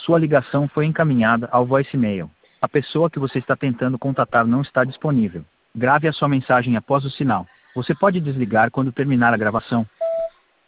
Sua ligação foi encaminhada ao voicemail. A pessoa que você está tentando contatar não está disponível. Grave a sua mensagem após o sinal. Você pode desligar quando terminar a gravação.